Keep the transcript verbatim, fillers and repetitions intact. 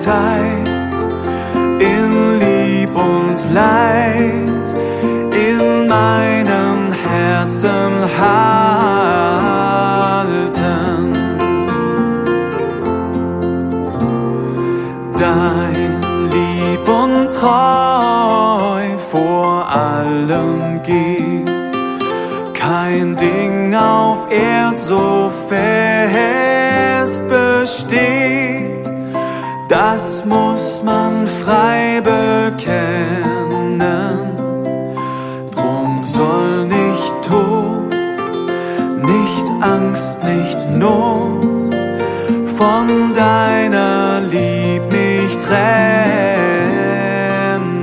Zeit, in Lieb und Leid, in meinem Herzen halten. Dein Lieb und Treu vor allem geht, kein Ding auf Erd so fest besteht, das muss man frei bekennen. Drum soll nicht Tod, nicht Angst, nicht Not von deiner Lieb mich trennen.